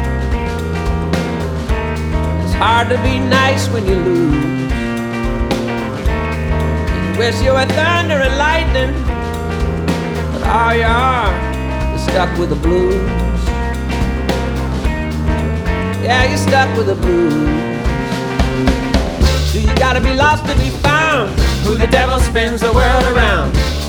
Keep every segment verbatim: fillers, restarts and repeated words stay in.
It's hard to be nice when you lose. You wish you were thunder and lightning, but all you are is stuck with the blues. Yeah, you're stuck with the blues. So you gotta be lost to be found. Who the devil spins the world around.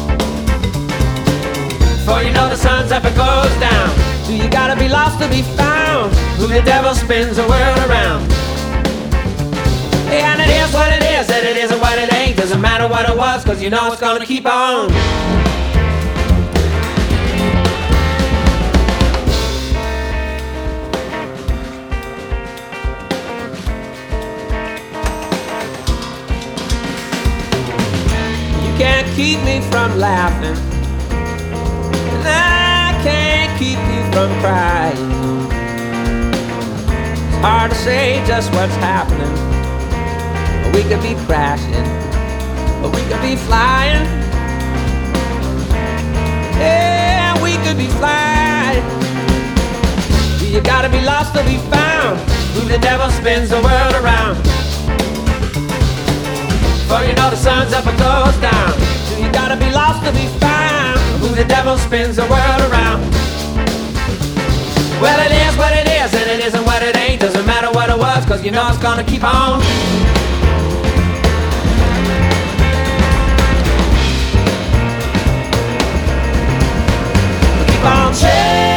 Before you know the sun's up, it goes down. So you gotta be lost to be found. Who the devil spins the world around. Yeah, and it is what it is, and it isn't what it ain't. Doesn't matter what it was, cause you know it's gonna keep on. You can't keep me from laughing, and I can't keep you from crying. It's hard to say just what's happening. We could be crashing, or we could be flying. Yeah, we could be flying. You gotta be lost to be found. Who the devil spins the world around. Before you know the sun's up and goes down. So you gotta be lost to be found. Who the devil spins the world around. Well, it is what it is, and it isn't what it ain't. Doesn't matter what it was, cause you know it's gonna keep on. Keep on changing.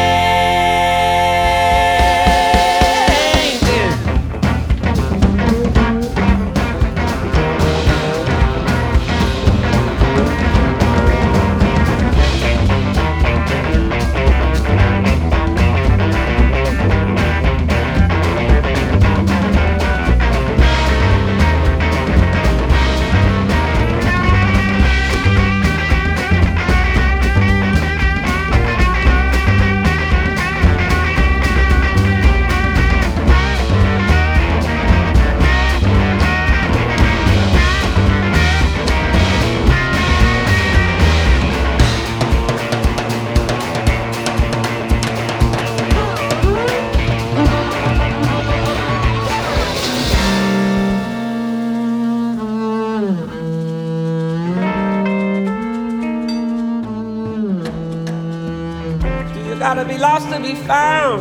You gotta be lost to be found.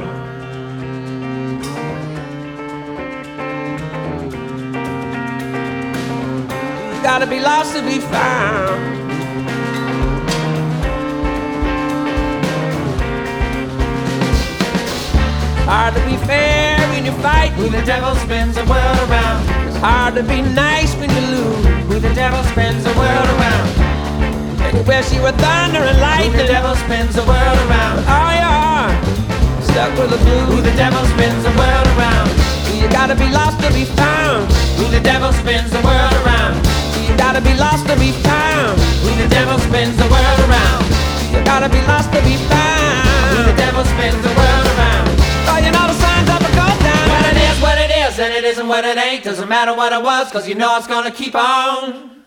You gotta be lost to be found. It's hard to be fair when you fight. Who the devil spins the world around. It's hard to be nice when you lose. Who the devil spins the world around. And you wish you were thunder and lightning. Who the devil spins the world around. Oh, you are stuck with the blues. Who the devil spins the world around. So you gotta be lost to be found. Who the devil spins the world around. So you gotta be lost to be found. Who the devil spins the world around. So you gotta be lost to be found. Who the devil spins the world around. Oh, you know the sun's up and goes down. Well, it is what it is, and it isn't what it ain't. Doesn't matter what it was, cause you know it's gonna keep on.